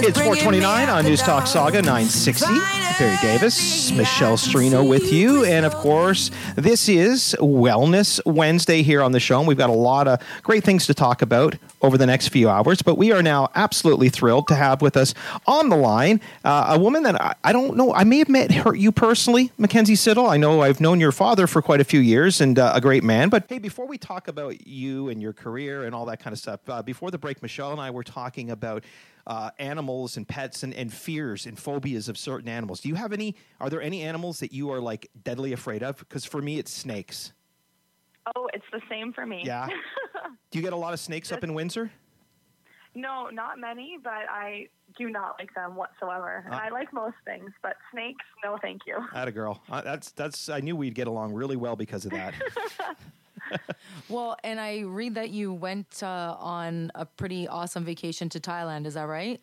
It's 429 on News Talk Saga 960. Barry Davis, Michelle Strino with you. And of course, this is Wellness Wednesday here on the show. And we've got a lot of great things to talk about over the next few hours. But we are now absolutely thrilled to have with us on the line a woman that I don't know. I may have met you personally, Mackenzie Siddle. I know I've known your father for quite a few years and a great man. But hey, before we talk about you and your career and all that kind of stuff, before the break, Michelle and I were talking about animals and pets and fears and phobias of certain animals. Do you have any? Are there any animals that you are like deadly afraid of? Because for me, it's snakes. Oh, it's the same for me. Yeah. Do you get a lot of snakes up in Windsor? No, not many, but I do not like them whatsoever. I like most things, but snakes, no, thank you. Atta girl. That's. I knew we'd get along really well because of that. Well, and I read that you went on a pretty awesome vacation to Thailand. Is that right?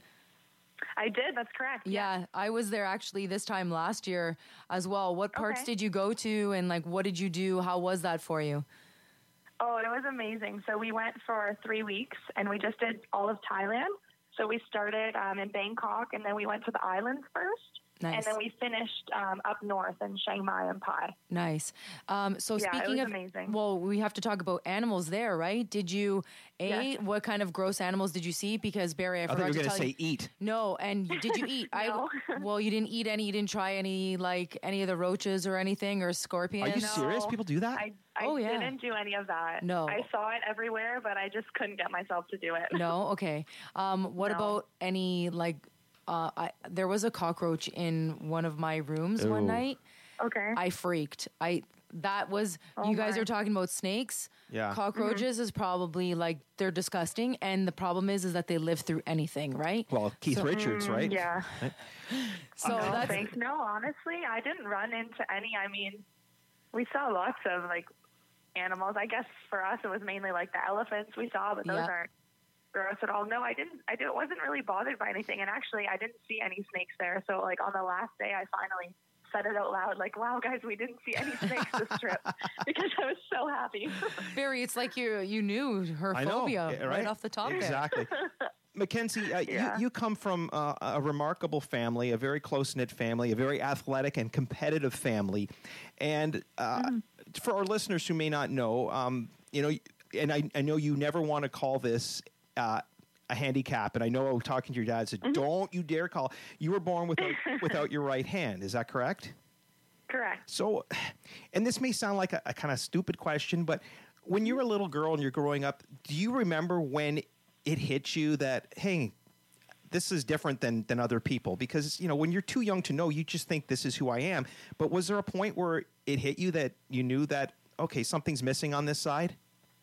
I did. That's correct. Yeah, I was there actually this time last year as well. What parts did you go to, and like what did you do? How was that for you? Oh, it was amazing. So we went for 3 weeks, and we just did all of Thailand. So we started in Bangkok, and then we went to the islands first. Nice. And then we finished up north in Chiang Mai and Pai. Nice. So speaking it was of, amazing. Well, we have to talk about animals there, right? Did you, what kind of gross animals did you see? Because Barry, I forgot to tell you. I thought you were going to say eat. No, and did you eat? No. Well, you didn't eat any, you didn't try any, like any of the roaches or anything or scorpions? Are you serious? People do that? I didn't do any of that. No. I saw it everywhere, but I just couldn't get myself to do it. No? Okay. What about any, like, there was a cockroach in one of my rooms one night. Okay. I freaked. You guys are talking about snakes. Yeah. Cockroaches is probably like, they're disgusting. And the problem is that they live through anything, right? Well, Keith Richards, right? Yeah. Right? So no, thanks. No, honestly, I didn't run into any. I mean, we saw lots of like animals. I guess for us, it was mainly like the elephants we saw, but those aren't gross at all. No, I didn't. Wasn't really bothered by anything. And actually, I didn't see any snakes there. So like on the last day, I finally said it out loud, like, wow, guys, we didn't see any snakes this trip, because I was so happy. Barry, it's like you knew her phobia right off the top. Exactly. Mackenzie, you come from a remarkable family, a very close-knit family, a very athletic and competitive family. And for our listeners who may not know, and I know you never want to call this a handicap, and I know talking to your dad said, don't you dare call. You were born without your right hand. Is that correct? Correct. So, and this may sound like a kind of stupid question, but when you were a little girl and you're growing up, do you remember when it hit you that, hey, this is different than other people? Because, when you're too young to know, you just think this is who I am. But was there a point where it hit you that you knew that, okay, something's missing on this side?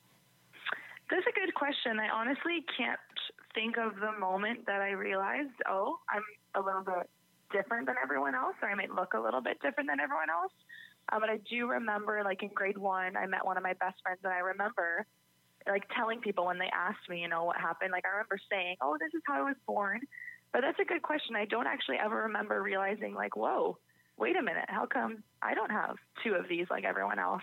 That's a good question. I honestly can't think of the moment that I realized, I'm a little bit different than everyone else, or I might look a little bit different than everyone else. But I do remember, like in grade 1, I met one of my best friends, and I remember like telling people when they asked me, what happened. Like I remember saying, this is how I was born. But that's a good question. I don't actually ever remember realizing like, whoa, wait a minute. How come I don't have 2 of these like everyone else?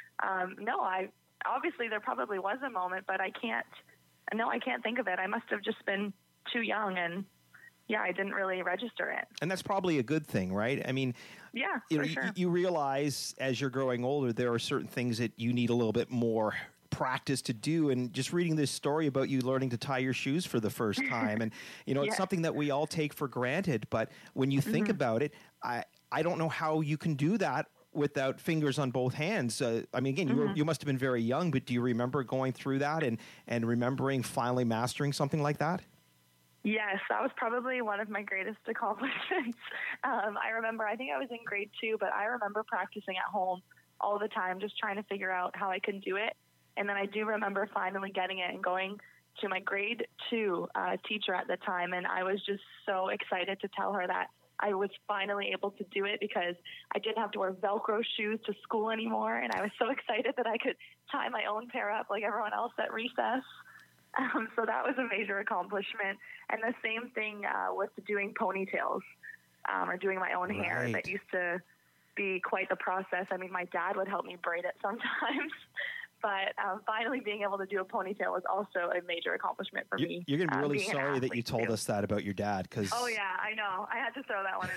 Obviously there probably was a moment, but I can't think of it. I must have just been too young, and I didn't really register it. And that's probably a good thing, right? I mean, sure. You realize as you're growing older, there are certain things that you need a little bit more practice to do. And just reading this story about you learning to tie your shoes for the first time, and it's something that we all take for granted, but when you think about it, I don't know how you can do that without fingers on both hands. I mean, again, you must have been very young, but do you remember going through that and remembering finally mastering something like that? Yes, that was probably one of my greatest accomplishments. I remember, I think I was in grade 2, but I remember practicing at home all the time, just trying to figure out how I could do it. And then I do remember finally getting it and going to my grade 2 teacher at the time. And I was just so excited to tell her that I was finally able to do it, because I didn't have to wear Velcro shoes to school anymore. And I was so excited that I could tie my own pair up like everyone else at recess. So that was a major accomplishment. And the same thing with doing ponytails or doing my own hair. That used to be quite the process. I mean, my dad would help me braid it sometimes. But finally being able to do a ponytail was also a major accomplishment for me. You're going to be really sorry that you told us that about your dad. Oh, yeah, I know. I had to throw that one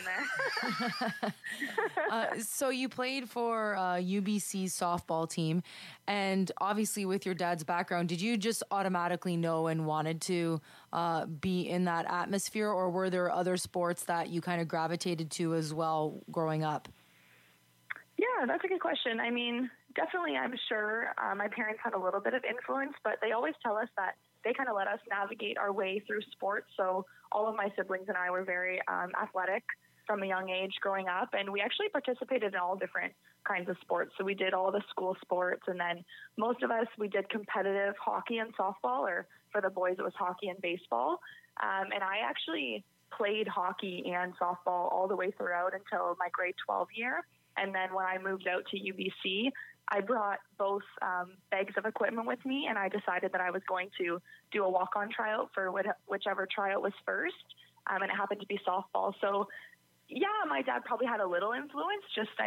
in there. So you played for UBC softball team, and obviously with your dad's background, did you just automatically know and wanted to be in that atmosphere, or were there other sports that you kind of gravitated to as well growing up? Yeah, that's a good question. I mean, definitely, I'm sure my parents had a little bit of influence, but they always tell us that they kind of let us navigate our way through sports. So all of my siblings and I were very athletic from a young age growing up, and we actually participated in all different kinds of sports. So we did all the school sports, and then most of us, we did competitive hockey and softball, or for the boys, it was hockey and baseball. And I actually played hockey and softball all the way throughout until my grade 12 year. And then when I moved out to UBC, I brought both bags of equipment with me, and I decided that I was going to do a walk-on tryout for whichever tryout was first, and it happened to be softball. So, yeah, my dad probably had a little influence,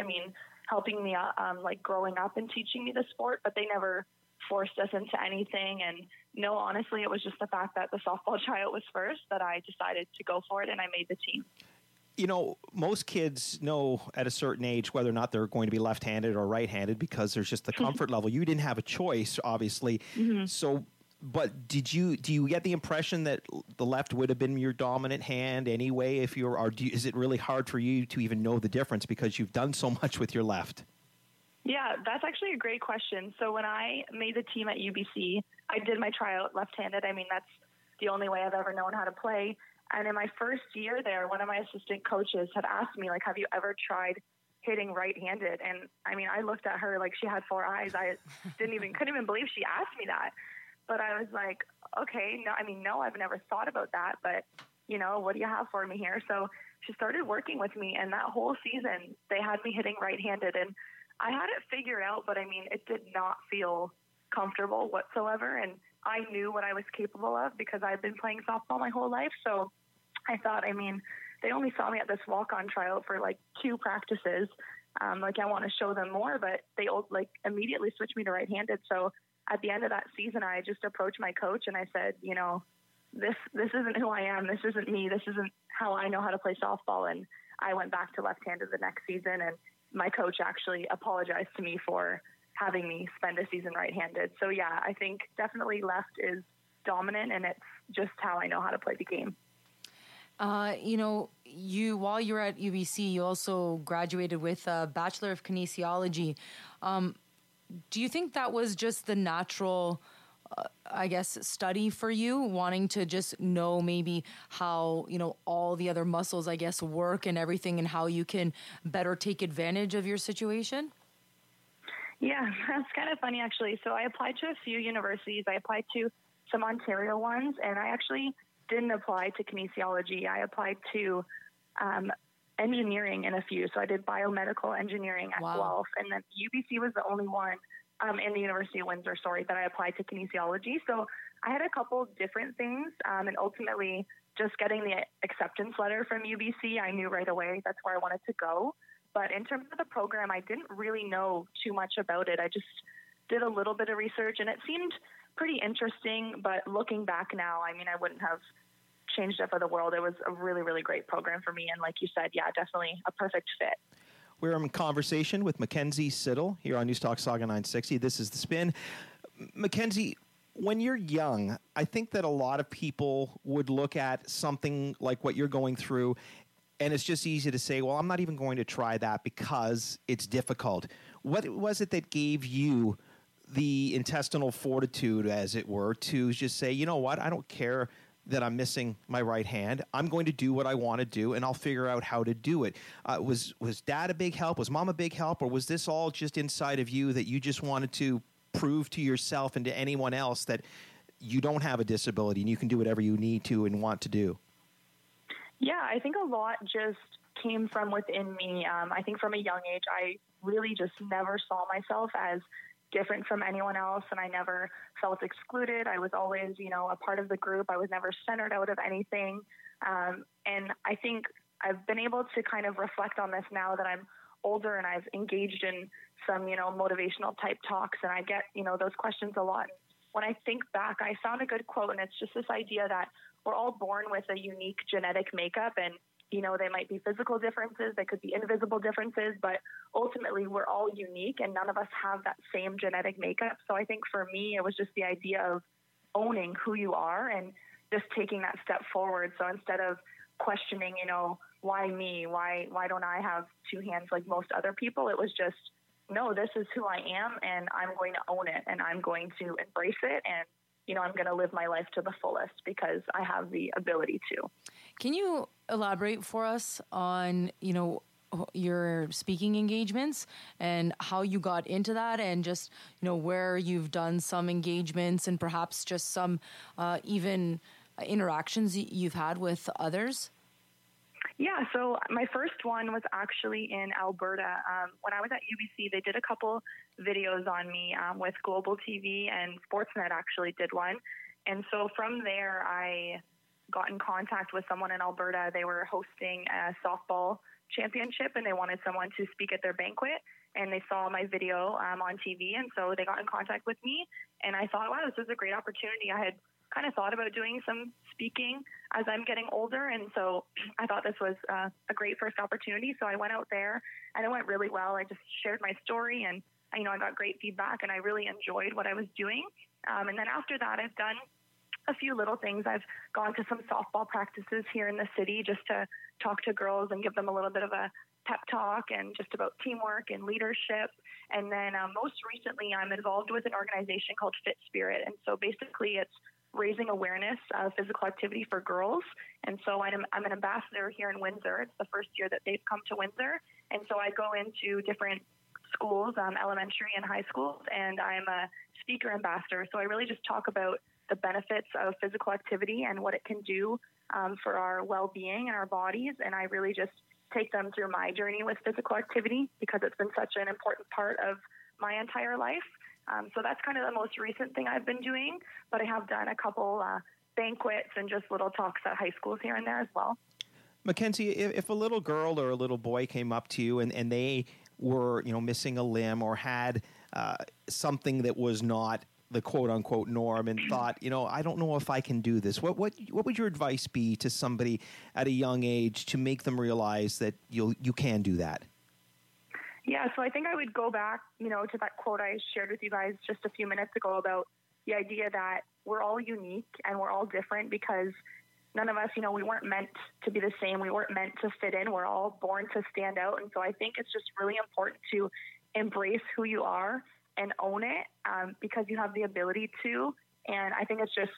helping me like growing up and teaching me the sport, but they never forced us into anything. And no, honestly, it was just the fact that the softball tryout was first that I decided to go for it, and I made the team. You know, most kids know at a certain age whether or not they're going to be left-handed or right-handed because there's just the comfort level. You didn't have a choice, obviously. Mm-hmm. So, but do you get the impression that the left would have been your dominant hand anyway? Is it really hard for you to even know the difference because you've done so much with your left? Yeah, that's actually a great question. So when I made the team at UBC, I did my tryout left-handed. I mean, that's the only way I've ever known how to play. And in my first year there, one of my assistant coaches had asked me, like, have you ever tried hitting right-handed? And I mean, I looked at her like she had four eyes. I couldn't even believe she asked me that. But I was like, okay, no, I've never thought about that. But, what do you have for me here? So she started working with me, and that whole season they had me hitting right-handed. And I had it figured out, but I mean, it did not feel comfortable whatsoever. And I knew what I was capable of because I've been playing softball my whole life. So I thought, they only saw me at this walk-on tryout for like 2 practices. I want to show them more, but they immediately switched me to right-handed. So at the end of that season, I just approached my coach and I said, this isn't who I am. This isn't me. This isn't how I know how to play softball. And I went back to left-handed the next season, and my coach actually apologized to me for having me spend a season right-handed. So yeah, I think definitely left is dominant, and it's just how I know how to play the game. While you were at UBC, you also graduated with a Bachelor of Kinesiology. Do you think that was just the natural, study for you, wanting to just know maybe how, all the other muscles, work and everything, and how you can better take advantage of your situation? Yeah, that's kind of funny, actually. So I applied to a few universities. I applied to some Ontario ones, and I actually didn't apply to kinesiology. I applied to engineering in a few. So I did biomedical engineering at Guelph, and then UBC was the only one in the University of Windsor, that I applied to kinesiology. So I had a couple different things, and ultimately just getting the acceptance letter from UBC, I knew right away that's where I wanted to go. But in terms of the program, I didn't really know too much about it. I just did a little bit of research, and it seemed pretty interesting. But looking back now, I wouldn't have changed it for the world. It was a really, really great program for me. And like you said, yeah, definitely a perfect fit. We're in conversation with Mackenzie Siddle here on News Talk Saga 960. This is The Spin. Mackenzie, when you're young, I think that a lot of people would look at something like what you're going through, and it's just easy to say, well, I'm not even going to try that because it's difficult. What was it that gave you the intestinal fortitude, as it were, to just say, you know what, I don't care that I'm missing my right hand. I'm going to do what I want to do, and I'll figure out how to do it. Was Dad a big help? Was Mom a big help? Or was this all just inside of you that you just wanted to prove to yourself and to anyone else that you don't have a disability and you can do whatever you need to and want to do? Yeah, I think a lot just came from within me. I think from a young age, I really just never saw myself as different from anyone else, and I never felt excluded. I was always, a part of the group. I was never centered out of anything. And I think I've been able to kind of reflect on this now that I'm older and I've engaged in some, motivational type talks, and I get, those questions a lot. When I think back, I found a good quote, and it's just this idea that we're all born with a unique genetic makeup, and they might be physical differences, they could be invisible differences, but ultimately we're all unique and none of us have that same genetic makeup. So I think for me, it was just the idea of owning who you are and just taking that step forward. So instead of questioning, why me? Why don't I have two hands like most other people? It was just, no, this is who I am and I'm going to own it and I'm going to embrace it. And I'm going to live my life to the fullest because I have the ability to. Can you elaborate for us on, your speaking engagements and how you got into that and just, where you've done some engagements and perhaps just some even interactions you've had with others? Yeah, so my first one was actually in Alberta. When I was at UBC, they did a couple videos on me with Global TV, and Sportsnet actually did one. And so from there, I got in contact with someone in Alberta. They were hosting a softball championship, and they wanted someone to speak at their banquet. And they saw my video on TV, and so they got in contact with me. And I thought, wow, this is a great opportunity. I had kind of thought about doing some speaking as I'm getting older. And so I thought this was a great first opportunity. So I went out there and it went really well. I just shared my story and, I got great feedback and I really enjoyed what I was doing. And then after that, I've done a few little things. I've gone to some softball practices here in the city just to talk to girls and give them a little bit of a pep talk and just about teamwork and leadership. And then most recently, I'm involved with an organization called Fit Spirit. And so basically it's raising awareness of physical activity for girls. And so I'm an ambassador here in Windsor. It's the first year that they've come to Windsor. And so I go into different schools, elementary and high schools, and I'm a speaker ambassador. So I really just talk about the benefits of physical activity and what it can do for our well-being and our bodies. And I really just take them through my journey with physical activity because it's been such an important part of my entire life. So that's kind of the most recent thing I've been doing, but I have done a couple banquets and just little talks at high schools here and there as well. Mackenzie, if a little girl or a little boy came up to you and they were, missing a limb or had something that was not the quote unquote norm and thought, I don't know if I can do this. What would your advice be to somebody at a young age to make them realize that you can do that? Yeah, so I think I would go back, to that quote I shared with you guys just a few minutes ago about the idea that we're all unique and we're all different because none of us, we weren't meant to be the same. We weren't meant to fit in. We're all born to stand out. And so I think it's just really important to embrace who you are and own it because you have the ability to. And I think it's just,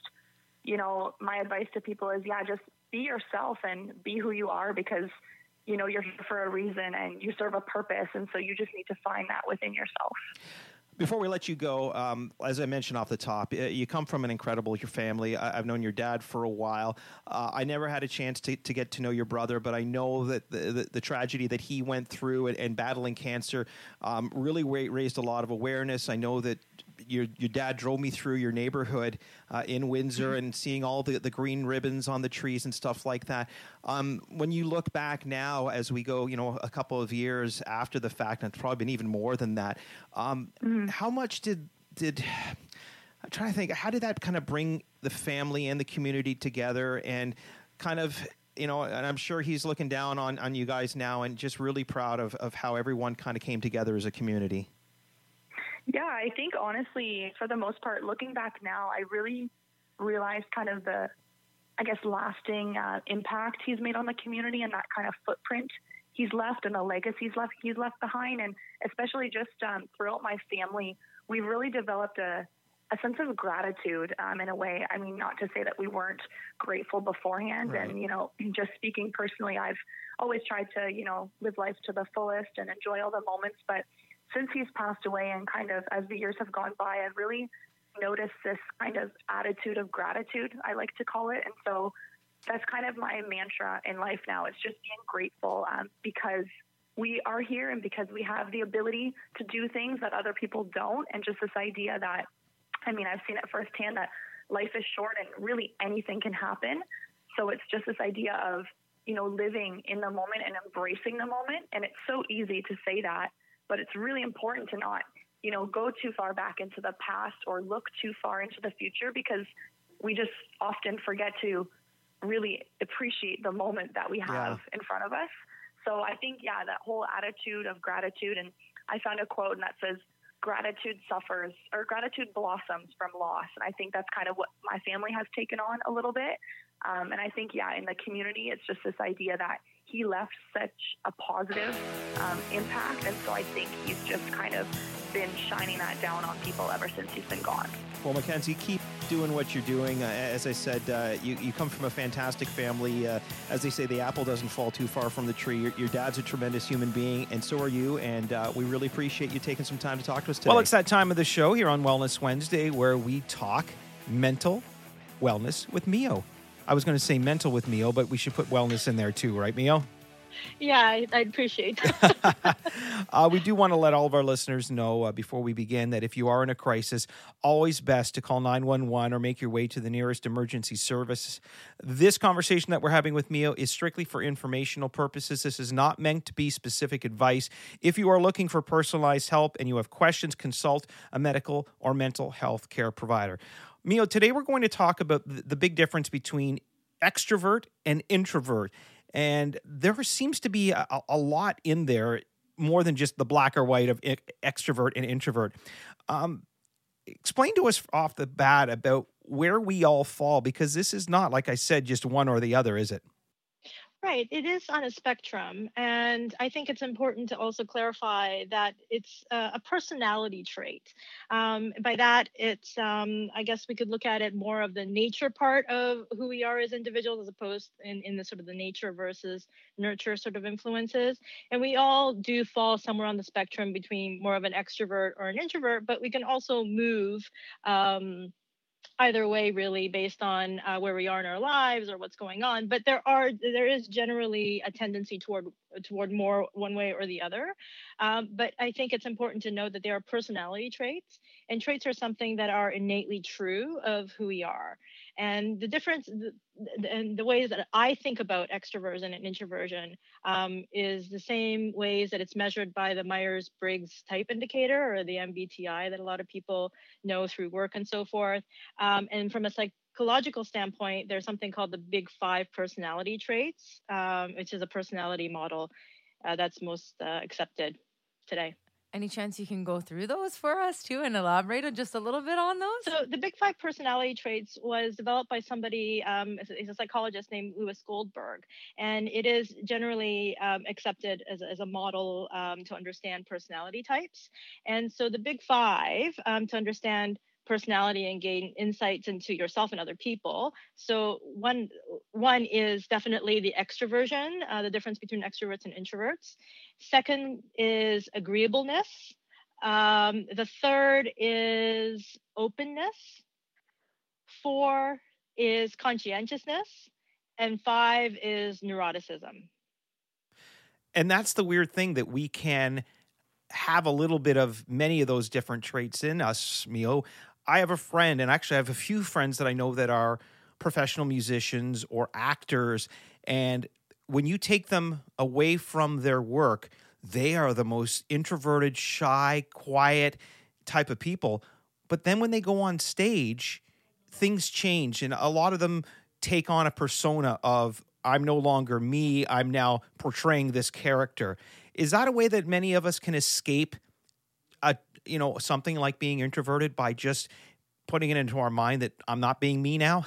my advice to people is, just be yourself and be who you are because you're here for a reason and you serve a purpose. And so you just need to find that within yourself. Before we let you go, as I mentioned off the top, you come from an incredible family. I've known your dad for a while. I never had a chance to get to know your brother, but I know that the tragedy that he went through and battling cancer really raised a lot of awareness. I know that your dad drove me through your neighborhood in Windsor and seeing all the green ribbons on the trees and stuff like that. When you look back now, as we go, a couple of years after the fact, and it's probably been even more than that, how much did I'm trying to think, how did that kind of bring the family and the community together and kind of, and I'm sure he's looking down on you guys now and just really proud of how everyone kind of came together as a community? Yeah, I think honestly, for the most part, looking back now, I really realized kind of the, lasting impact he's made on the community and that kind of footprint he's left and the legacy he's left behind. And especially just throughout my family, we've really developed a sense of gratitude in a way. I mean, not to say that we weren't grateful beforehand. Right. And, just speaking personally, I've always tried to, live life to the fullest and enjoy all the moments. But since he's passed away and kind of as the years have gone by, I've really noticed this kind of attitude of gratitude, I like to call it. And so that's kind of my mantra in life now. It's just being grateful because we are here and because we have the ability to do things that other people don't. And just this idea that, I've seen it firsthand that life is short and really anything can happen. So it's just this idea of living in the moment and embracing the moment. And it's so easy to say that, but it's really important to not, go too far back into the past or look too far into the future, because we just often forget to really appreciate the moment that we have in front of us. So I think, that whole attitude of gratitude. And I found a quote, and that says, gratitude blossoms from loss. And I think that's kind of what my family has taken on a little bit. And I think, in the community, it's just this idea that he left such a positive impact. And so I think he's just kind of been shining that down on people ever since he's been gone. Well, Mackenzie, keep doing what you're doing. As I said, you come from a fantastic family. As they say, the apple doesn't fall too far from the tree. Your dad's a tremendous human being, and so are you. And we really appreciate you taking some time to talk to us today. Well, it's that time of the show here on Wellness Wednesday where we talk mental wellness with Mio. I was going to say mental with Mio, but we should put wellness in there too, right, Mio? Yeah, I'd appreciate that. We do want to let all of our listeners know before we begin that if you are in a crisis, always best to call 911 or make your way to the nearest emergency service. This conversation that we're having with Mio is strictly for informational purposes. This is not meant to be specific advice. If you are looking for personalized help and you have questions, consult a medical or mental health care provider. Mio, today we're going to talk about the big difference between extrovert and introvert. And there seems to be a lot in there, more than just the black or white of extrovert and introvert. Explain to us off the bat about where we all fall, because this is not, like I said, just one or the other, is it? Right. It is on a spectrum. And I think it's important to also clarify that it's a personality trait. By that, it's, I guess we could look at it more of the nature part of who we are as individuals, as opposed in the sort of the nature versus nurture sort of influences. And we all do fall somewhere on the spectrum between more of an extrovert or an introvert, but we can also move either way, really, based on where we are in our lives or what's going on. But there is generally a tendency toward more one way or the other. But I think it's important to know that there are personality traits, and traits are something that are innately true of who we are. And the difference, and the ways that I think about extroversion and introversion is the same ways that it's measured by the Myers-Briggs type indicator, or the MBTI, that a lot of people know through work and so forth. And from a psychological standpoint, there's something called the Big Five personality traits, which is a personality model that's most accepted today. Any chance you can go through those for us too and elaborate just a little bit on those? So the Big Five personality traits was developed by somebody, he's a psychologist named Lewis Goldberg, and it is generally accepted as a model to understand personality types. And so the Big Five, to understand personality and gain insights into yourself and other people. So one is definitely the extroversion, the difference between extroverts and introverts. Second is agreeableness. The third is openness. 4 is conscientiousness. And 5 is neuroticism. And that's the weird thing, that we can have a little bit of many of those different traits in us, Mio. I have a friend, and actually I have a few friends that I know that are professional musicians or actors, and when you take them away from their work, they are the most introverted, shy, quiet type of people. But then when they go on stage, things change, and a lot of them take on a persona of, I'm no longer me, I'm now portraying this character. Is that a way that many of us can escape something like being introverted, by just putting it into our mind that I'm not being me now?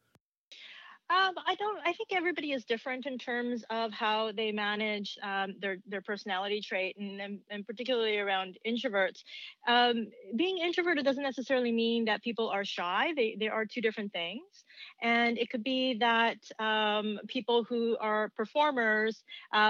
I think everybody is different in terms of how they manage their personality trait, and particularly around introverts. Being introverted doesn't necessarily mean that people are shy. They are two different things. And it could be that people who are performers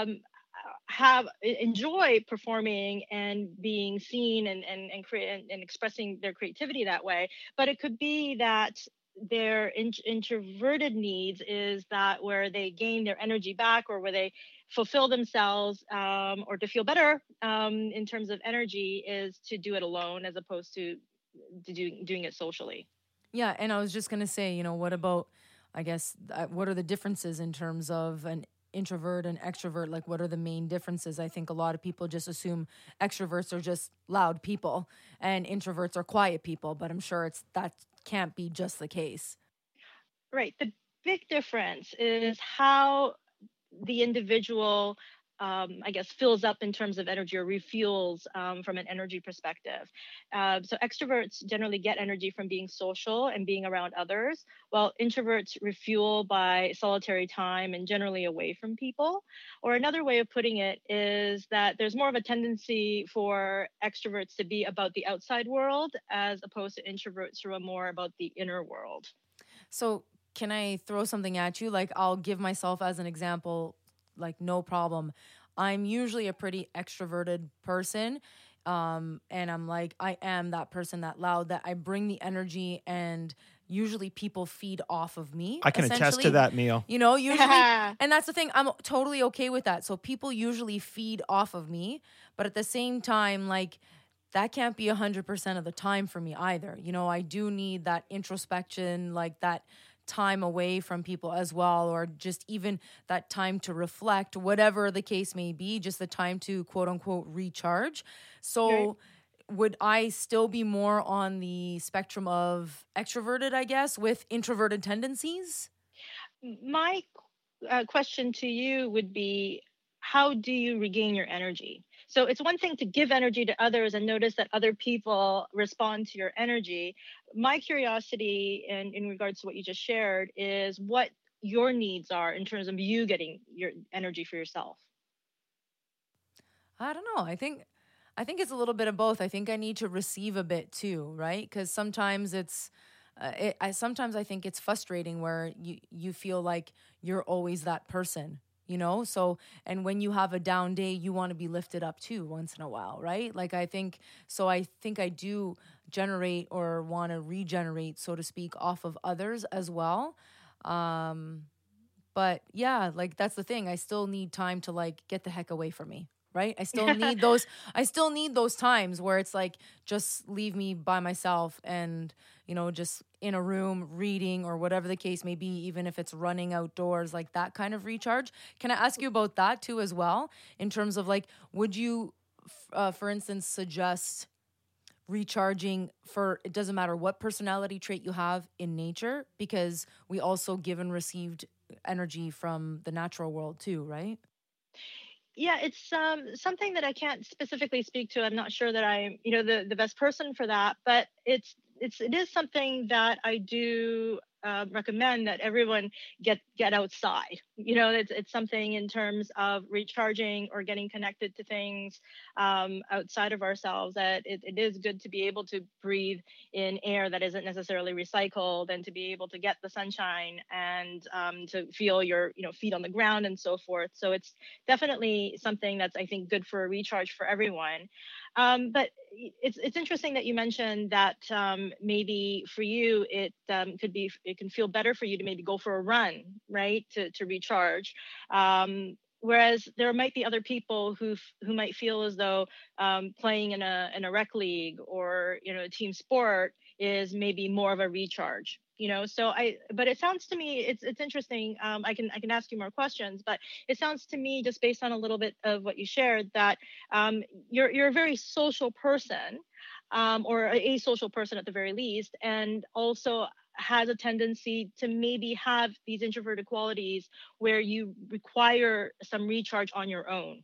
enjoy performing and being seen and expressing their creativity that way. But it could be that their introverted needs is that where they gain their energy back, or where they fulfill themselves, or to feel better in terms of energy, is to do it alone as opposed to doing it socially. Yeah, and I was just going to say, what about, I guess, what are the differences in terms of an introvert and extrovert, like what are the main differences? I think a lot of people just assume extroverts are just loud people and introverts are quiet people, but I'm sure that can't be just the case. Right. The big difference is how the individual, I guess, fills up in terms of energy or refuels from an energy perspective. So extroverts generally get energy from being social and being around others, while introverts refuel by solitary time and generally away from people. Or another way of putting it is that there's more of a tendency for extroverts to be about the outside world as opposed to introverts who are more about the inner world. So can I throw something at you? Like, I'll give myself as an example, like, no problem. I'm usually a pretty extroverted person. And I'm like, I am that person, that loud, that I bring the energy, and usually people feed off of me. I can attest to that, Mio. You know, usually. And that's the thing. I'm totally okay with that. So people usually feed off of me. But at the same time, like, that can't be 100% of the time for me either. You know, I do need that introspection, like that time away from people as well, or just even that time to reflect, whatever the case may be, just the time to quote unquote recharge. So would I still be more on the spectrum of extroverted, I guess, with introverted tendencies? My question to you would be, how do you regain your energy? So it's one thing to give energy to others and notice that other people respond to your energy. My curiosity in regards to what you just shared is what your needs are in terms of you getting your energy for yourself. I don't know. I think it's a little bit of both. I think I need to receive a bit too, right? Because sometimes sometimes I think it's frustrating where you feel like you're always that person, you know? So, and when you have a down day, you want to be lifted up too once in a while, right? Like I think I do generate or want to regenerate, so to speak, off of others as well. But yeah, like that's the thing. I still need time to like get the heck away from me. Right? I still need those times where it's like, just leave me by myself and, you know, just in a room reading or whatever the case may be, even if it's running outdoors, like that kind of recharge. Can I ask you about that too as well? In terms of like, would you, for instance, suggest recharging for, it doesn't matter what personality trait you have in nature, because we also give and received energy from the natural world too, right? Yeah, it's something that I can't specifically speak to. I'm not sure that I'm, the best person for that, but it is something that I do recommend that everyone get outside. It's something in terms of recharging or getting connected to things outside of ourselves, that it is good to be able to breathe in air that isn't necessarily recycled, and to be able to get the sunshine and to feel your feet on the ground and so forth. So it's definitely something that's, I think, good for a recharge for everyone. But it's interesting that you mentioned that maybe for you it can feel better for you to maybe go for a run, right, to recharge. Whereas there might be other people who might feel as though playing in a rec league or a team sport is maybe more of a recharge. But it sounds to me, it's interesting. I can ask you more questions, but it sounds to me, just based on a little bit of what you shared, that you're a very social person, or a social person at the very least, and also has a tendency to maybe have these introverted qualities where you require some recharge on your own.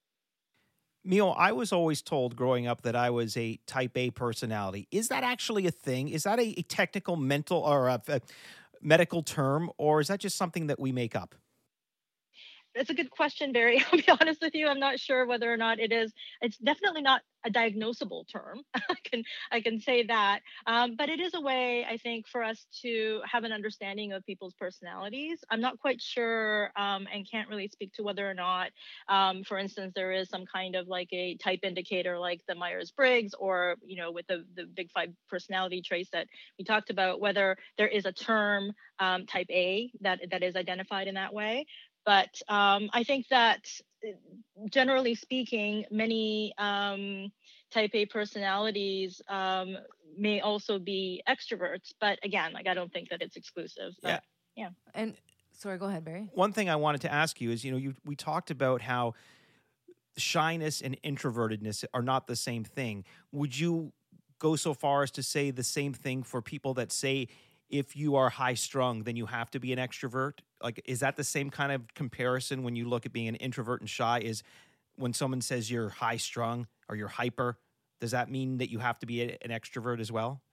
Mio, I was always told growing up that I was a type A personality. Is that actually a thing? Is that a technical mental or a medical term, or is that just something that we make up? That's a good question, Barry. I'll be honest with you. I'm not sure whether or not it is. It's definitely not a diagnosable term. I can say that. But it is a way, I think, for us to have an understanding of people's personalities. I'm not quite sure and can't really speak to whether or not, for instance, there is some kind of like a type indicator like the Myers-Briggs, or, with the big 5 personality traits that we talked about, whether there is a term type A that is identified in that way. But I think that, generally speaking, many type A personalities may also be extroverts. But again, like, I don't think that it's exclusive. But, yeah. And Sorry, go ahead, Barry. One thing I wanted to ask you is, we talked about how shyness and introvertedness are not the same thing. Would you go so far as to say the same thing for people that say if you are high strung, then you have to be an extrovert? Like, is that the same kind of comparison when you look at being an introvert and shy? Is when someone says you're high strung or you're hyper, does that mean that you have to be an extrovert as well?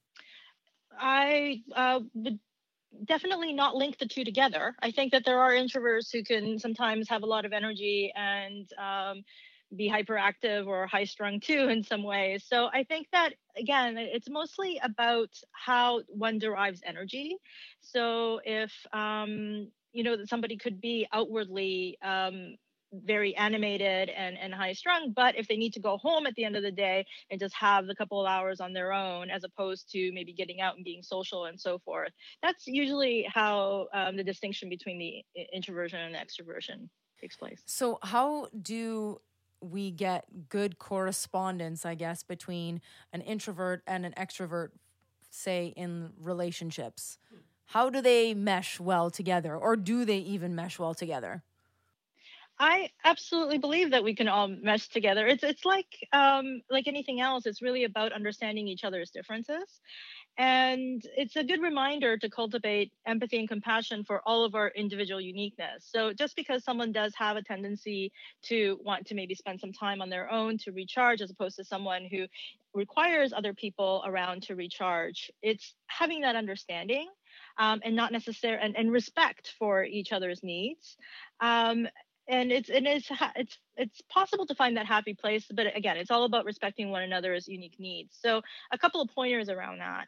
I would definitely not link the two together. I think that there are introverts who can sometimes have a lot of energy and be hyperactive or high strung too in some ways. So I think that, again, it's mostly about how one derives energy. So if, that somebody could be outwardly very animated and high strung, but if they need to go home at the end of the day and just have a couple of hours on their own, as opposed to maybe getting out and being social and so forth, that's usually how the distinction between the introversion and extroversion takes place. So how do we get good correspondence, I guess, between an introvert and an extrovert, say, in relationships? How do they mesh well together, or do they even mesh well together? I absolutely believe that we can all mesh together. It's like anything else. It's really about understanding each other's differences. And it's a good reminder to cultivate empathy and compassion for all of our individual uniqueness. So just because someone does have a tendency to want to maybe spend some time on their own to recharge, as opposed to someone who requires other people around to recharge, it's having that understanding and not necessarily and respect for each other's needs. And it's possible to find that happy place, but again, it's all about respecting one another's unique needs. So a couple of pointers around that.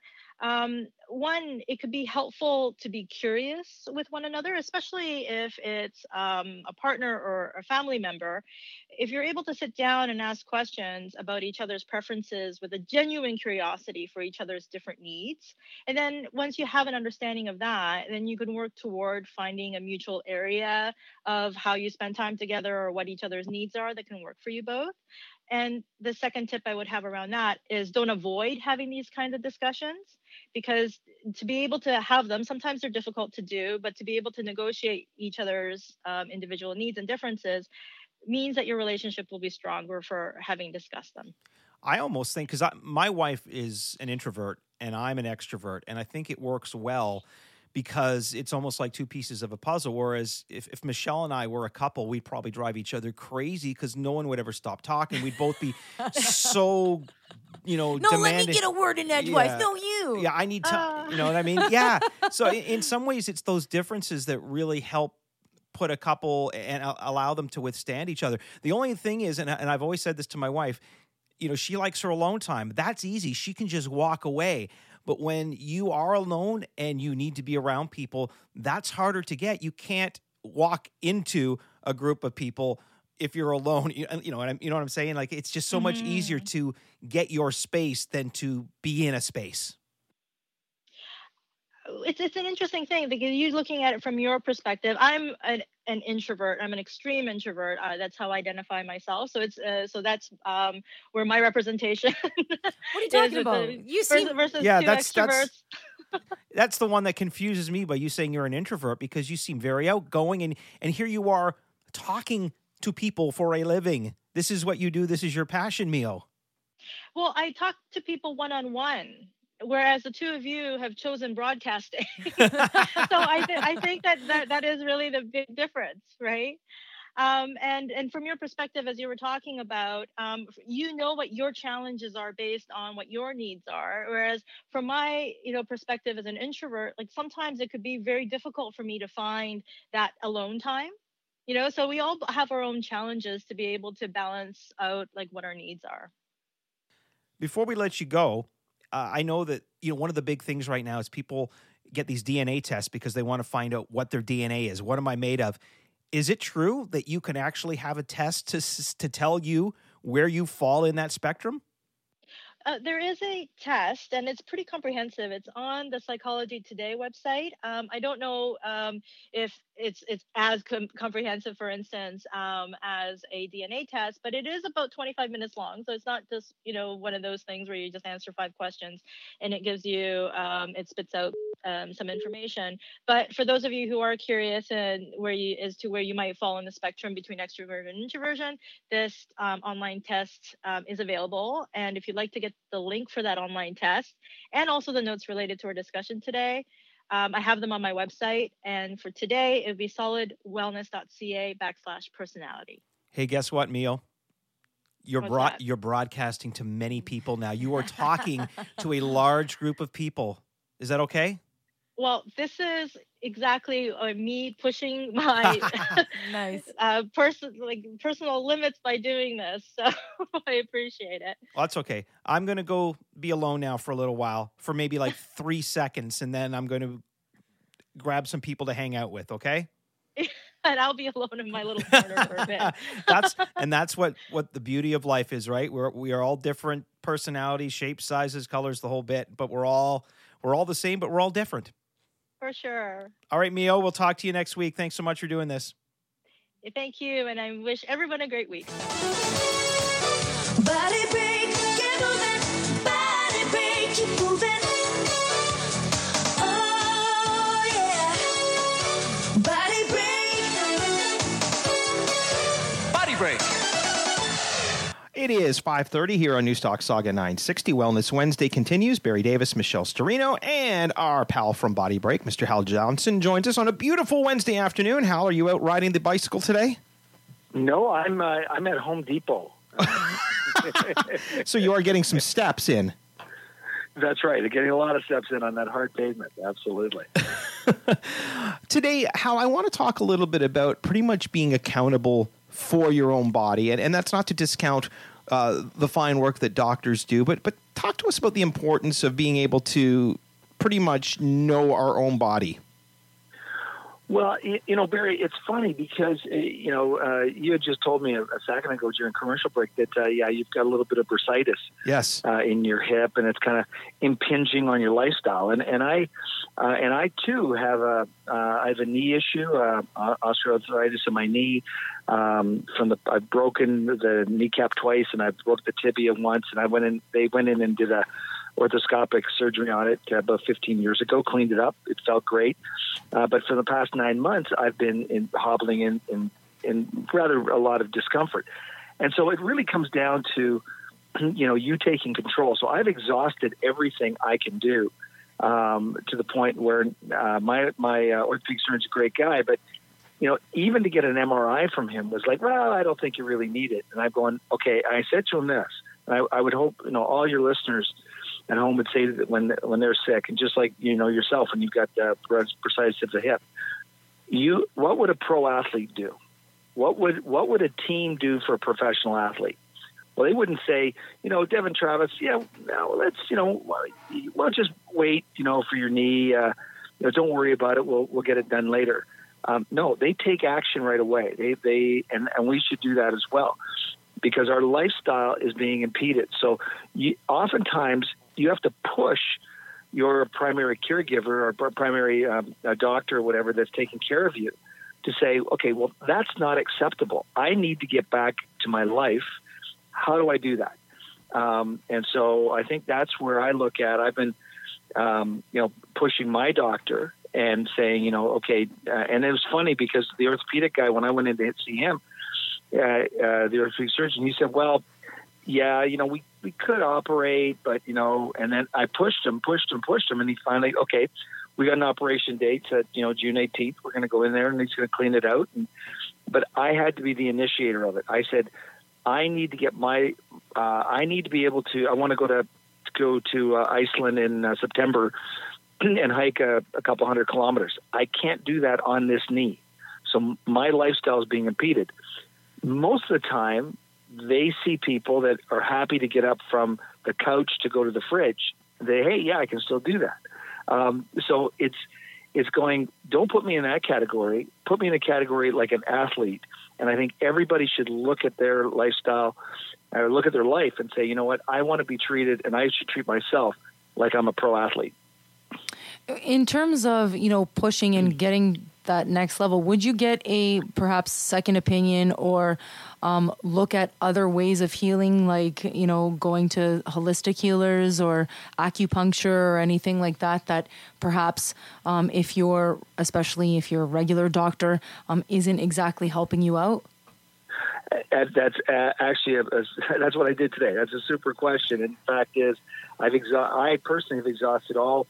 One, it could be helpful to be curious with one another, especially if it's a partner or a family member. If you're able to sit down and ask questions about each other's preferences with a genuine curiosity for each other's different needs, and then once you have an understanding of that, then you can work toward finding a mutual area of how you spend time together or what each other's needs are that can work for you both. And the second tip I would have around that is don't avoid having these kinds of discussions, because to be able to have them, sometimes they're difficult to do, but to be able to negotiate each other's individual needs and differences means that your relationship will be stronger for having discussed them. I almost think, because my wife is an introvert and I'm an extrovert, and I think it works well because it's almost like two pieces of a puzzle. Whereas if Michelle and I were a couple, we'd probably drive each other crazy because no one would ever stop talking. We'd both be so, No, demanding. let me get a word in edgewise. No, you. Yeah, I need to, you know what I mean? Yeah. So in some ways, it's those differences that really help put a couple and allow them to withstand each other. The only thing is, and I've always said this to my wife, she likes her alone time. That's easy. She can just walk away. But when you are alone and you need to be around people, that's harder to get. You can't walk into a group of people if you're alone. You know what I'm saying? Like, it's just so much easier to get your space than to be in a space. It's an interesting thing because you're looking at it from your perspective. I'm an introvert. I'm an extreme introvert. That's how I identify myself. So it's that's where my representation. What are you talking about? You see, versus two extroverts. That's the one that confuses me by you saying you're an introvert, because you seem very outgoing, and here you are talking to people for a living. This is what you do. This is your passion, Mio. Well, I talk to people one-on-one, whereas the two of you have chosen broadcasting. So I think that is really the big difference, right? And from your perspective, as you were talking about, what your challenges are based on what your needs are. Whereas from my, perspective as an introvert, like sometimes it could be very difficult for me to find that alone time. So we all have our own challenges to be able to balance out like what our needs are. Before we let you go, I know that, one of the big things right now is people get these DNA tests because they want to find out what their DNA is. What am I made of? Is it true that you can actually have a test to tell you where you fall in that spectrum? There is a test, and it's pretty comprehensive. It's on the Psychology Today website. I don't know if it's as comprehensive, for instance, as a DNA test, but it is about 25 minutes long. So it's not just, one of those things where you just answer 5 questions and it gives you, it spits out some information. But for those of you who are curious and as to where you might fall in the spectrum between extroversion and introversion, this online test is available. And if you'd like to get the link for that online test and also the notes related to our discussion today, I have them on my website. And for today, it would be solidwellness.ca/personality. Hey, guess what, Mio? You're broadcasting to many people now. You are talking to a large group of people. Is that okay? Well, this is exactly me pushing my Nice. personal limits by doing this. So I appreciate it. Well, that's okay. I'm going to go be alone now for a little while, for maybe like 3 seconds, and then I'm going to grab some people to hang out with, okay? And I'll be alone in my little corner for a bit. That's what the beauty of life is, right? We are all different personalities, shapes, sizes, colors, the whole bit, but we're all the same, but we're all different. For sure. All right, Mio, we'll talk to you next week. Thanks so much for doing this. Thank you, and I wish everyone a great week. Body break, get moving. Body break, keep moving. Oh yeah. Body break. Body break. It is 5:30 here on Newstalk Saga 960. Wellness Wednesday continues. Barry Davis, Michelle Storino, and our pal from Body Break, Mr. Hal Johnson, joins us on a beautiful Wednesday afternoon. Hal, are you out riding the bicycle today? No, I'm at Home Depot. So you are getting some steps in. That's right. They're getting a lot of steps in on that hard pavement. Absolutely. Today, Hal, I want to talk a little bit about pretty much being accountable for your own body. And that's not to discount the fine work that doctors do, but talk to us about the importance of being able to pretty much know our own body. Well, Barry, it's funny because, you had just told me a second ago during commercial break that, you've got a little bit of bursitis Yes. In your hip, and it's kind of impinging on your lifestyle. And I too have a knee issue, osteoarthritis in my knee. I've broken the kneecap twice, and I broke the tibia once, and they went in and did a orthoscopic surgery on it about 15 years ago, cleaned it up. It felt great. But for the past 9 months, I've been hobbling in rather a lot of discomfort. And so it really comes down to, you taking control. So I've exhausted everything I can do to the point where my orthopedic surgeon's a great guy, but even to get an MRI from him was like, well, I don't think you really need it. And I'm going, okay. I said to him this, and I would hope, all your listeners at home would say that when they're sick, and just like, yourself, when you've got bursitis of the hip, what would a pro athlete do? What would a team do for a professional athlete? Well, they wouldn't say, Devin Travis, let's, we'll just wait, for your knee. Don't worry about it. We'll get it done later. No, they take action right away. And we should do that as well, because our lifestyle is being impeded. So oftentimes you have to push your primary caregiver or primary doctor or whatever that's taking care of you to say, okay, well, that's not acceptable. I need to get back to my life. How do I do that? And so I think that's where I look at. I've been, pushing my doctor and saying, okay. And it was funny because the orthopedic guy, when I went in to see him, the orthopedic surgeon, he said, well, yeah, we could operate, but, and then I pushed him, and he finally, okay, we got an operation date at, June 18th. We're going to go in there and he's going to clean it out. But I had to be the initiator of it. I said, I need to get I need to be able to, I want to go to Iceland in September and hike a couple 100 kilometers. I can't do that on this knee. So my lifestyle is being impeded. Most of the time, they see people that are happy to get up from the couch to go to the fridge. I can still do that. So it's going, don't put me in that category. Put me in a category like an athlete. And I think everybody should look at their lifestyle or look at their life and say, you know what, I want to be treated, and I should treat myself like I'm a pro athlete. In terms of, pushing and getting that next level, would you get a perhaps second opinion or look at other ways of healing, like, you know, going to holistic healers or acupuncture or anything like that, that perhaps especially if your regular doctor isn't exactly helping you out? That's actually that's what I did today. That's a super question. In fact, is I personally have exhausted all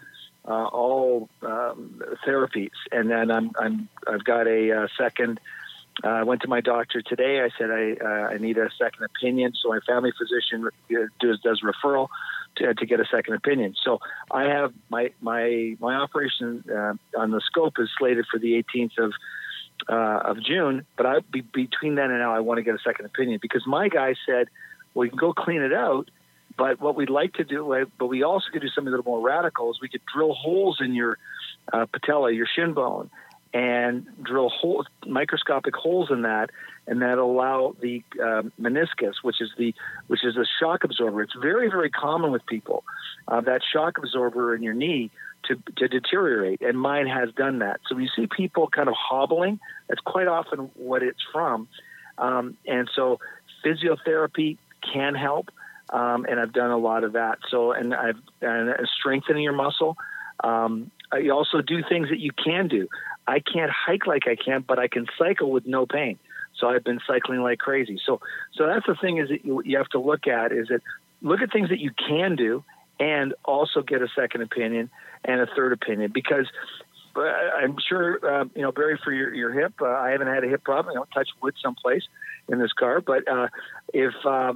therapies, and then I've got a second. I went to my doctor today. I said I need a second opinion. So my family physician does referral to get a second opinion. So I have my operation on the scope is slated for the 18th of June. But between then and now, I want to get a second opinion because my guy said, well, you can go clean it out. But what we'd like to do, but we also could do something a little more radical, is we could drill holes in your patella, your shin bone, and drill microscopic holes in that, and that'll allow the meniscus, which is a shock absorber. It's very, very common with people, that shock absorber in your knee to deteriorate, and mine has done that. So you see people kind of hobbling. That's quite often what it's from, and so physiotherapy can help. And I've done a lot of that. So, and strengthening your muscle. I also do things that you can do. I can't hike like I can, but I can cycle with no pain. So I've been cycling like crazy. So that's the thing is that you have to look at things that you can do and also get a second opinion and a third opinion, because I'm sure, Barry, for your hip, I haven't had a hip problem. I don't touch wood someplace in this car, but if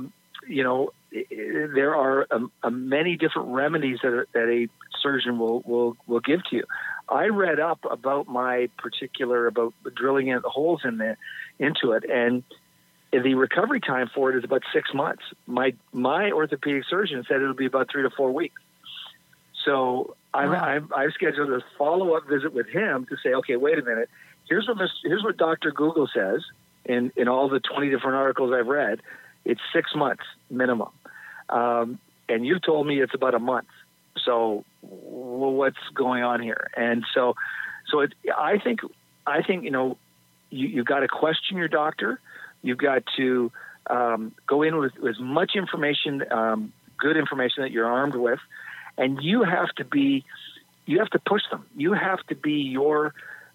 there are many different remedies that a surgeon will give to you. I read up about about drilling in holes into it, and the recovery time for it is about 6 months. My orthopedic surgeon said it'll be about 3 to 4 weeks. So I've scheduled a follow-up visit with him to say, okay, wait a minute. Here's what Dr. Google says in all the 20 different articles I've read. It's 6 months minimum. And you told me it's about a month. So what's going on here? And so I think, you've got to question your doctor. You've got to go in with as much information, good information that you're armed with. And you have to push them. You have to be your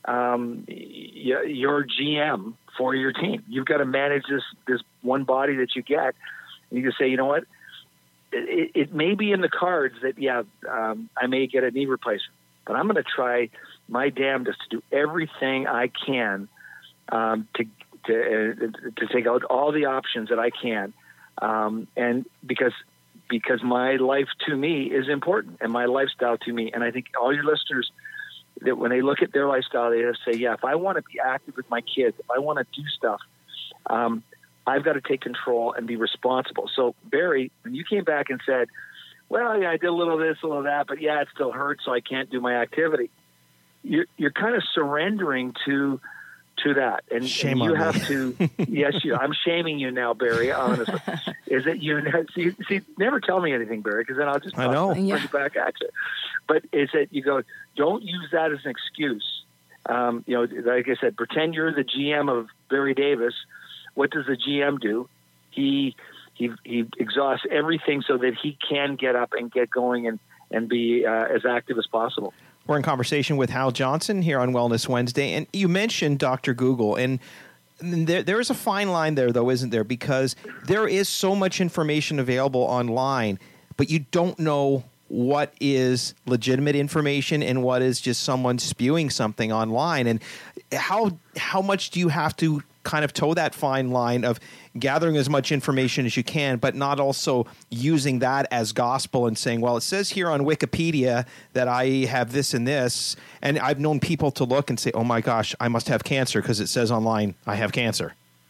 GM for your team. You've got to manage this one body that you get. And you can say, you know what? It may be in the cards that, I may get a knee replacement, but I'm going to try my damnedest to do everything I can to take out all the options that I can. And because my life to me is important and my lifestyle to me. And I think all your listeners, that when they look at their lifestyle, they have to say, if I want to be active with my kids, if I want to do stuff, I've got to take control and be responsible. So, Barry, when you came back and said, well, yeah, I did a little of this, a little of that, but it still hurts, so I can't do my activity. You're kind of surrendering to that. And shame and you on have me. to, yes, I'm shaming you now, Barry, honestly. Is that you see, never tell me anything, Barry, because then I'll just I know. bring it back at you. But is that you go, don't use that as an excuse. Like I said, pretend you're the GM of Barry Davis. What does the GM do? He exhausts everything so that he can get up and get going and be as active as possible. We're in conversation with Hal Johnson here on Wellness Wednesday, and you mentioned Dr. Google, and there is a fine line there, though, isn't there? Because there is so much information available online, but you don't know what is legitimate information and what is just someone spewing something online. And how much do you have to kind of toe that fine line of gathering as much information as you can, but not also using that as gospel and saying, well, it says here on Wikipedia that I have this and this. And I've known people to look and say, oh my gosh, I must have cancer because it says online I have cancer.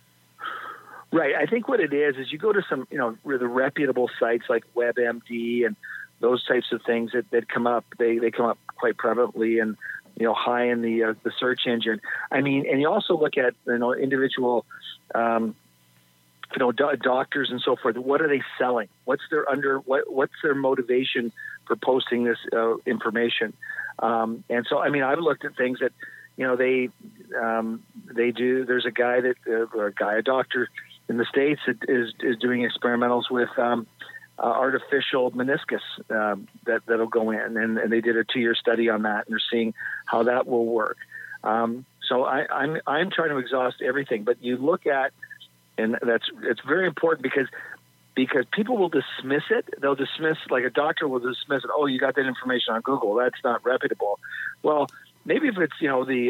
Right. I think what it is you go to some, the reputable sites like WebMD and those types of things that come up. They come up quite prevalently and, high in the search engine. I mean, and you also look at, individual, doctors and so forth. What are they selling? What's their motivation for posting this information? And so, I mean, I've looked at things that, they do. There's a guy a doctor in the States that is doing experimentals with artificial meniscus that'll go in, and they did a 2-year study on that, and they're seeing how that will work. So I'm trying to exhaust everything, but you look at, and it's very important because people will dismiss it. They'll dismiss, like a doctor will dismiss it. Oh, you got that information on Google. That's not reputable. Well, maybe if it's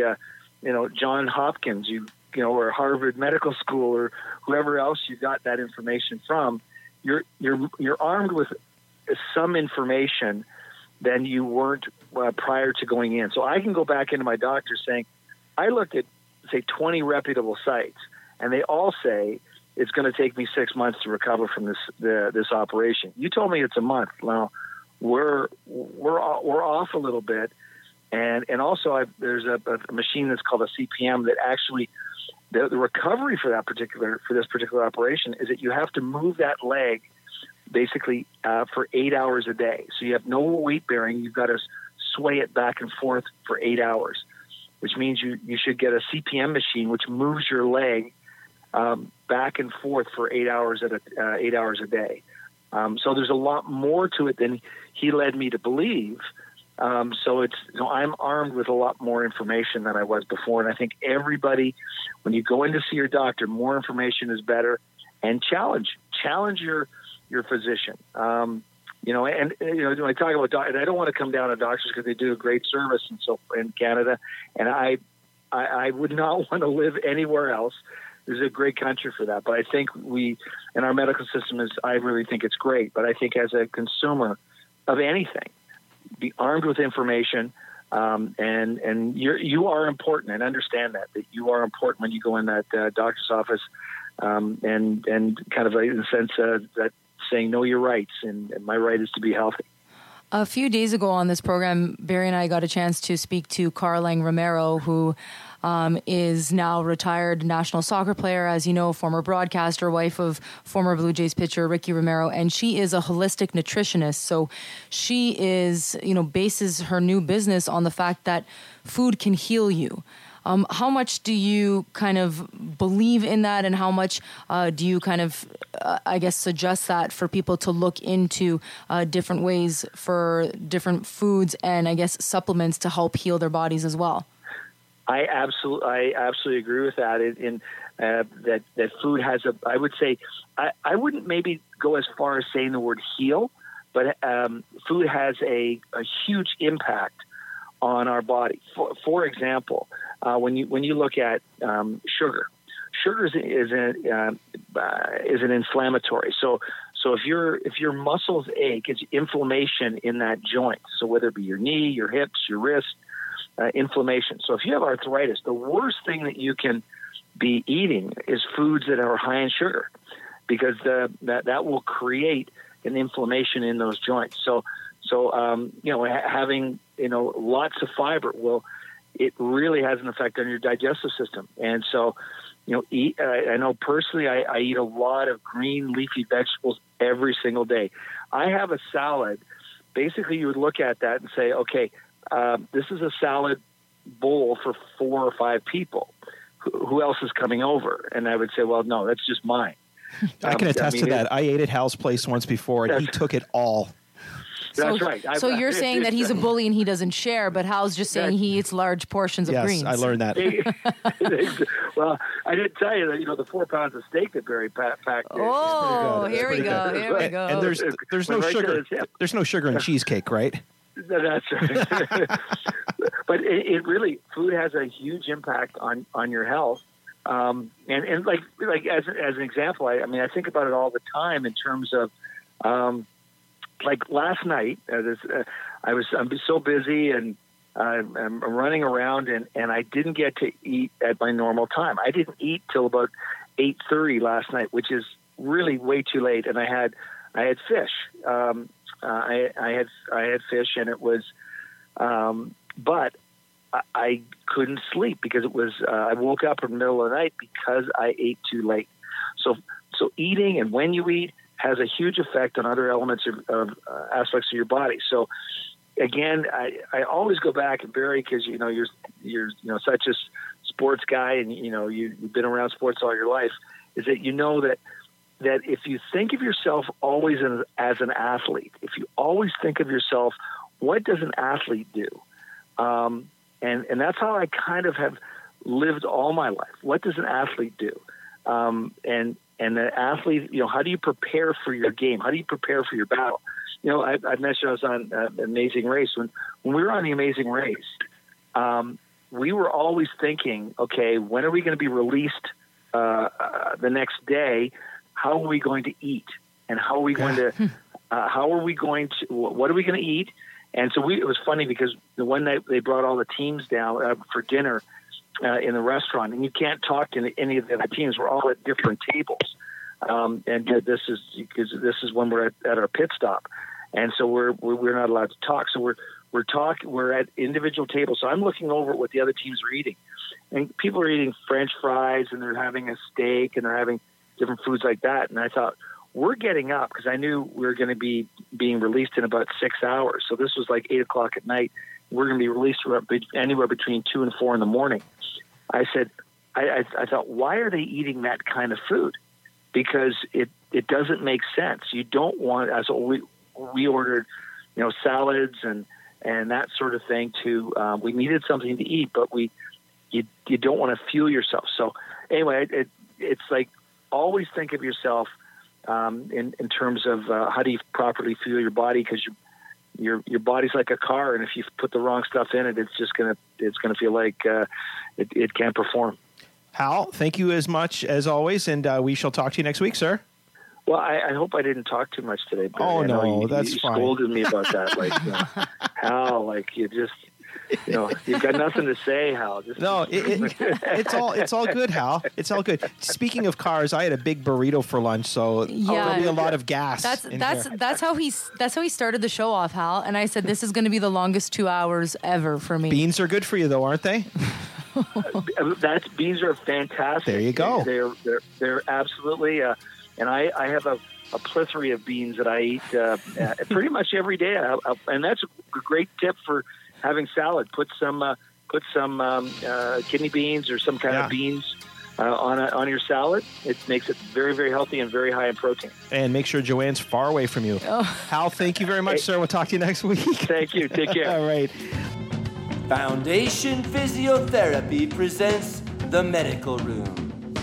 John Hopkins, or Harvard Medical School, or whoever else you got that information from, you're armed with some information than you weren't prior to going in. So I can go back into my doctor saying, I looked at, say, 20 reputable sites, and they all say it's going to take me 6 months to recover from this operation. You told me it's a month. Well, we're off a little bit, and also there's a machine that's called a CPM that actually the recovery for this particular operation is that you have to move that leg basically for 8 hours a day. So you have no weight bearing. You've got to sway it back and forth for 8 hours, which means you should get a CPM machine which moves your leg back and forth for 8 hours 8 hours a day. So there's a lot more to it than he led me to believe. So I'm armed with a lot more information than I was before, and I think everybody, when you go in to see your doctor, more information is better, and challenge your physician. And when I talk about doctors, and I don't want to come down to doctors because they do a great service in Canada, and I would not want to live anywhere else. There's a great country for that, but I think in our medical system I really think it's great. But I think as a consumer of anything, be armed with information, and you are important, and understand that you are important when you go in that doctor's office, and kind of in the sense that saying know your rights, and my right is to be healthy. A few days ago on this program, Barry and I got a chance to speak to Carlang Romero, who is now retired national soccer player, as you know, former broadcaster, wife of former Blue Jays pitcher Ricky Romero, and she is a holistic nutritionist. So she is, bases her new business on the fact that food can heal you. How much do you kind of believe in that, and how much do you kind of, suggest that for people to look into different ways for different foods and, supplements to help heal their bodies as well? I absolutely agree with that. That food has I would say, I wouldn't maybe go as far as saying the word heal, but food has a huge impact on our body. For example, when you look at sugar is an inflammatory. So if your muscles ache, it's inflammation in that joint. So whether it be your knee, your hips, your wrist, inflammation. So if you have arthritis, the worst thing that you can be eating is foods that are high in sugar, because that will create an inflammation in those joints. So having lots of fiber it really has an effect on your digestive system. And so I know personally I eat a lot of green leafy vegetables every single day. I have a salad. Basically, you would look at that and say, okay, this is a salad bowl for 4 or 5 people. Who else is coming over? And I would say, well, no, that's just mine. I can attest to that. I ate at Hal's place once before, and he took it all. That's right. So you're saying that he's a bully and he doesn't share, but Hal's just saying he eats large portions of greens. Yes, I learned that. Well, I didn't tell you that, the 4 pounds of steak that Barry packed. Oh, here we go. Here we go. And there's no sugar. There's no sugar in cheesecake, right? That's right. But it really, food has a huge impact on your health. And like as an example, I think about it all the time in terms of, like last night, I'm so busy and I'm running around and I didn't get to eat at my normal time. I didn't eat till about 8:30 last night, which is really way too late. And I had fish. I had fish, and it was, but I couldn't sleep because it was. I woke up in the middle of the night because I ate too late. So eating and when you eat has a huge effect on other elements of aspects of your body. So again, I always go back, and Barry, because you're such a sports guy, and you've been around sports all your life, is that that if you think of yourself always as an athlete, if you always think of yourself, what does an athlete do? And that's how I kind of have lived all my life. What does an athlete do? And the athlete, how do you prepare for your game? How do you prepare for your battle? I mentioned I was on Amazing Race. When we were on the Amazing Race, we were always thinking, okay, when are we going to be released the next day? How are we going to eat? And how are we going to, what are we going to eat? And so it was funny because the one night they brought all the teams down for dinner in the restaurant, and you can't talk to any of the other teams. We're all at different tables. And this is when we're at our pit stop. And so we're not allowed to talk. So we're at individual tables. So I'm looking over at what the other teams are eating, and people are eating French fries, and they're having a steak, and they're having different foods like that. And I thought, we're getting up, because I knew we were going to be being released in about 6 hours. So this was like 8 o'clock at night. We're going to be released anywhere between 2 and 4 in the morning. I said, I thought, why are they eating that kind of food? Because it doesn't make sense. You don't want, so we ordered, salads and that sort of thing we needed something to eat, but you don't want to fuel yourself. So anyway, it's like, always think of yourself in terms of how do you properly fuel your body, because your body's like a car, and if you put the wrong stuff in it, it's gonna feel like it can't perform. Hal, thank you as much as always, and we shall talk to you next week, sir. Well, I hope I didn't talk too much today. But oh no, that's you fine. You scolded me about that, Hal, you just. You've got nothing to say, Hal. No, it's all good, Hal. It's all good. Speaking of cars, I had a big burrito for lunch, so there'll be a lot of gas. That's how he started the show off, Hal. And I said, this is going to be the longest 2 hours ever for me. Beans are good for you, though, aren't they? Beans are fantastic. There you go. They're absolutely. And I have a plethora of beans that I eat pretty much every day, and that's a great tip for having salad. Put some kidney beans or some kind of beans on your salad. It makes it very, very healthy and very high in protein. And make sure Joanne's far away from you. Oh. Hal, thank you very much, sir. We'll talk to you next week. Thank you. Take care. All right. Foundation Physiotherapy presents The Medical Room.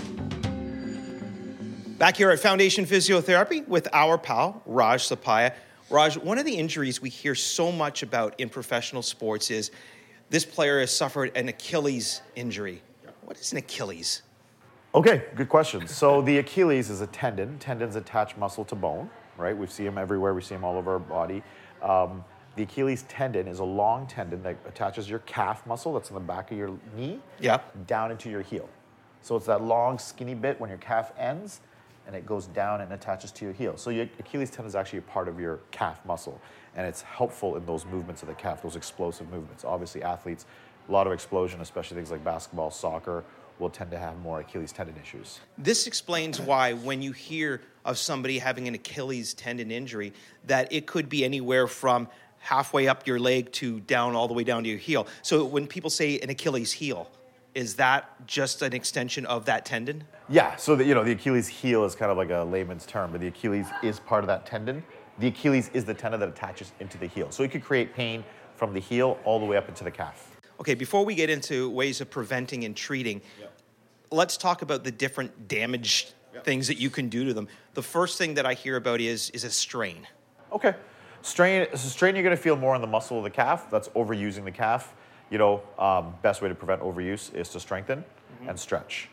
Back here at Foundation Physiotherapy with our pal, Raj Sapaya. Raj, one of the injuries we hear so much about in professional sports is this player has suffered an Achilles injury. What is an Achilles? Okay, good question. So the Achilles is a tendon. Tendons attach muscle to bone, right? We see them everywhere. We see them all over our body. The Achilles tendon is a long tendon that attaches your calf muscle that's in the back of your knee down into your heel. So it's that long, skinny bit when your calf ends, and it goes down and attaches to your heel. So your Achilles tendon is actually a part of your calf muscle, and it's helpful in those movements of the calf, those explosive movements. Obviously, athletes, a lot of explosion, especially things like basketball, soccer, will tend to have more Achilles tendon issues. This explains why when you hear of somebody having an Achilles tendon injury, that it could be anywhere from halfway up your leg to down all the way down to your heel. So when people say an Achilles heel, is that just an extension of that tendon? Yeah, so the Achilles heel is kind of like a layman's term, but the Achilles is part of that tendon. The Achilles is the tendon that attaches into the heel. So it could create pain from the heel all the way up into the calf. Okay, before we get into ways of preventing and treating, let's talk about the different damage things that you can do to them. The first thing that I hear about is a strain. Okay. Strain you're going to feel more in the muscle of the calf. That's overusing the calf. Best way to prevent overuse is to strengthen and stretch.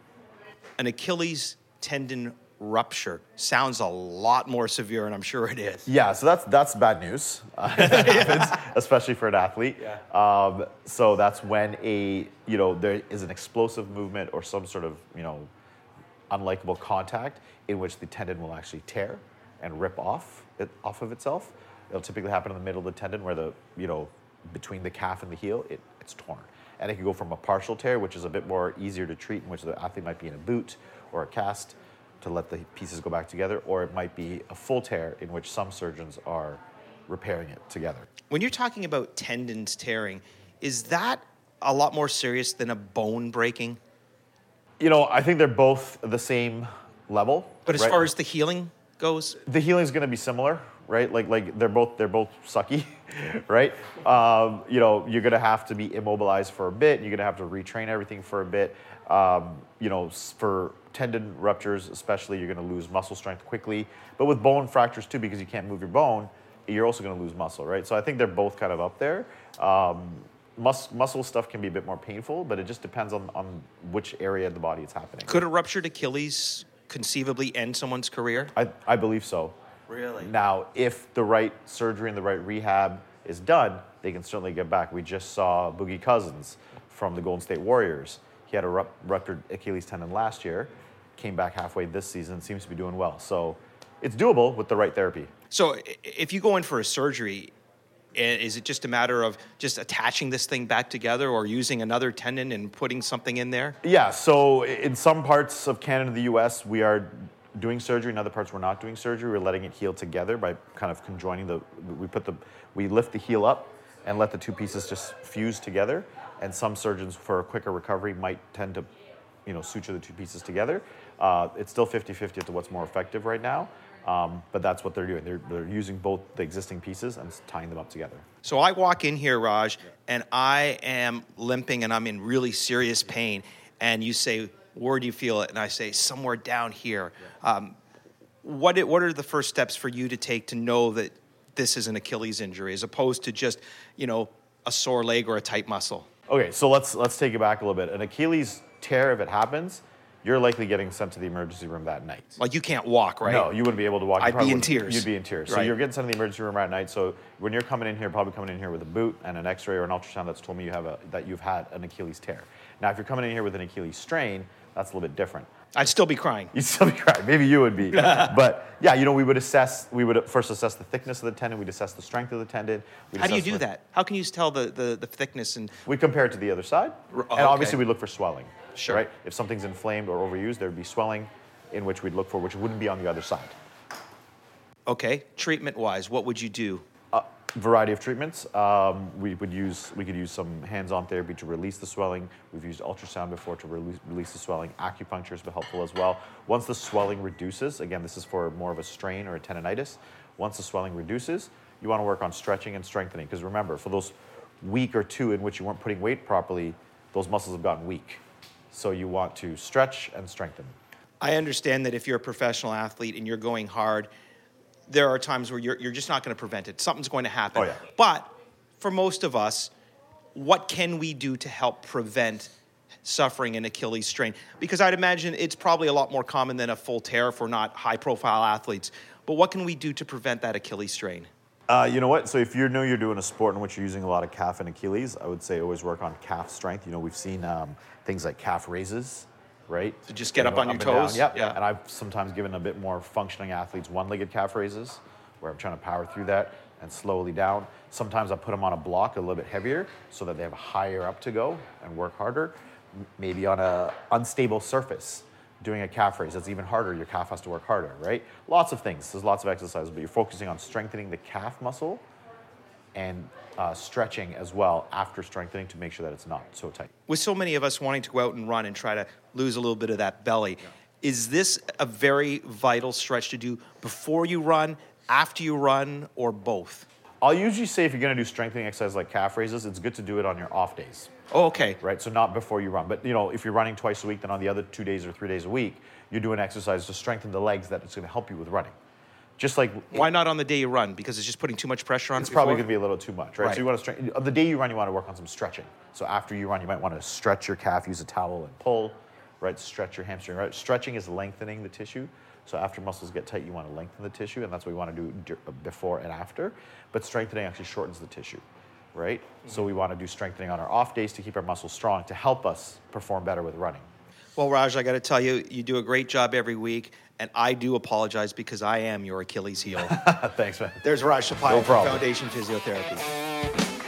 An Achilles tendon rupture sounds a lot more severe, and I'm sure it is. Yeah, so that's bad news. If that happens, especially for an athlete. Yeah. So that's when there is an explosive movement or some sort of unlikable contact in which the tendon will actually tear and rip off of itself. It'll typically happen in the middle of the tendon where between the calf and the heel, it's torn. And it can go from a partial tear, which is a bit more easier to treat, in which the athlete might be in a boot or a cast to let the pieces go back together, or it might be a full tear, in which some surgeons are repairing it together. When you're talking about tendons tearing, is that a lot more serious than a bone breaking? You know, I think they're both the same level. But as right? far as the healing goes, the healing's going to be similar, right? Like they're both sucky, right? You know, you're going to have to be immobilized for a bit. You're going to have to retrain everything for a bit. You know, for tendon ruptures, especially, you're going to lose muscle strength quickly. But with bone fractures too, because you can't move your bone, you're also going to lose muscle, right? So I think they're both kind of up there. Muscle stuff can be a bit more painful, but it just depends on which area of the body it's happening. could a ruptured Achilles conceivably end someone's career? I believe so. Really? Now, if the right surgery and the right rehab is done, they can certainly get back. We just saw Boogie Cousins from the Golden State Warriors. He had a ruptured Achilles tendon last year, came back halfway this season, seems to be doing well. So it's doable with the right therapy. So if you go in for a surgery, is it just a matter of just attaching this thing back together or using another tendon and putting something in there? Yeah, so in some parts of Canada and the US, we are doing surgery. In other parts, we're not doing surgery. We're letting it heal together by kind of conjoining we lift the heel up and let the two pieces just fuse together. And some surgeons, for a quicker recovery, might tend to, you know, suture the two pieces together. It's still 50-50 as to what's more effective right now. But that's what they're doing. They're using both the existing pieces and tying them up together. So I walk in here, Raj, and I am limping and I'm in really serious pain. And you say, where do you feel it? And I say, somewhere down here. What are the first steps for you to take to know that this is an Achilles injury as opposed to just, you know, a sore leg or a tight muscle? Okay, so let's take it back a little bit. An Achilles tear, if it happens, you're likely getting sent to the emergency room that night. Like you can't walk, right? No, you wouldn't be able to walk. I'd be in tears. You'd be in tears. So Right. you're getting sent to the emergency room at night. So when you're coming in here, probably coming in here with a boot and an X-ray or an ultrasound that's told me that you've had an Achilles tear. Now, if you're coming in here with an Achilles strain, that's a little bit different. I'd still be crying. You'd still be crying. Maybe you would be. But yeah, you know, we would first assess the thickness of the tendon. We'd assess the strength of the tendon. How do you do that? How can you tell the thickness? And We compare it to the other side. Oh, And obviously okay. we look for swelling. Sure. Right? If something's inflamed or overused, there would be swelling in which we'd look for, which wouldn't be on the other side. Okay, treatment-wise, what would you do? Variety of treatments. We could use some hands-on therapy to release the swelling. We've used ultrasound before to release the swelling. Acupuncture has been helpful as well. Once the swelling reduces, again, this is for more of a strain or a tendonitis. Once the swelling reduces, you want to work on stretching and strengthening. Because remember, for those week or two in which you weren't putting weight properly, those muscles have gotten weak. So you want to stretch and strengthen. I understand that if you're a professional athlete and you're going hard, there are times where you're just not going to prevent it. Something's going to happen. Oh, yeah. But for most of us, what can we do to help prevent suffering an Achilles strain? Because I'd imagine it's probably a lot more common than a full tear if we're not high-profile athletes. But what can we do to prevent that Achilles strain? You know what? So if you know you're doing a sport in which you're using a lot of calf and Achilles, I would say always work on calf strength. You know, we've seen things like calf raises, right? So just get up on your and down. toes? Yep. Yeah. And I've sometimes given a bit more functioning athletes one-legged calf raises, where I'm trying to power through that and slowly down. Sometimes I put them on a block a little bit heavier so that they have higher up to go and work harder. Maybe on a unstable surface, doing a calf raise, that's even harder. Your calf has to work harder, right? Lots of things. There's lots of exercises, but you're focusing on strengthening the calf muscle and stretching as well after strengthening to make sure that it's not so tight. With so many of us wanting to go out and run and try to lose a little bit of that belly, is this a very vital stretch to do before you run, after you run, or both? I'll usually say if you're going to do strengthening exercises like calf raises, it's good to do it on your off days. Oh, okay. Right, so not before you run. But you know, if you're running twice a week, then on the other 2 days or 3 days a week, you're doing exercise to strengthen the legs that it's going to help you with running. Just like Why not on the day you run? Because it's just putting too much pressure on it's it probably before? going to be a little too much, right? Right. So you want to strengthen. On the day you run, you want to work on some stretching. So after you run, you might want to stretch your calf, use a towel and pull, right? Stretch your hamstring, right? Stretching is lengthening the tissue. So after muscles get tight, you want to lengthen the tissue, and that's what we want to do before and after. But strengthening actually shortens the tissue, right? Mm-hmm. So we want to do strengthening on our off days to keep our muscles strong, to help us perform better with running. Well, Raj, I got to tell you, you do a great job every week, and I do apologize because I am your Achilles heel. Thanks, man. There's Raj Sapaya No from problem. Foundation Physiotherapy.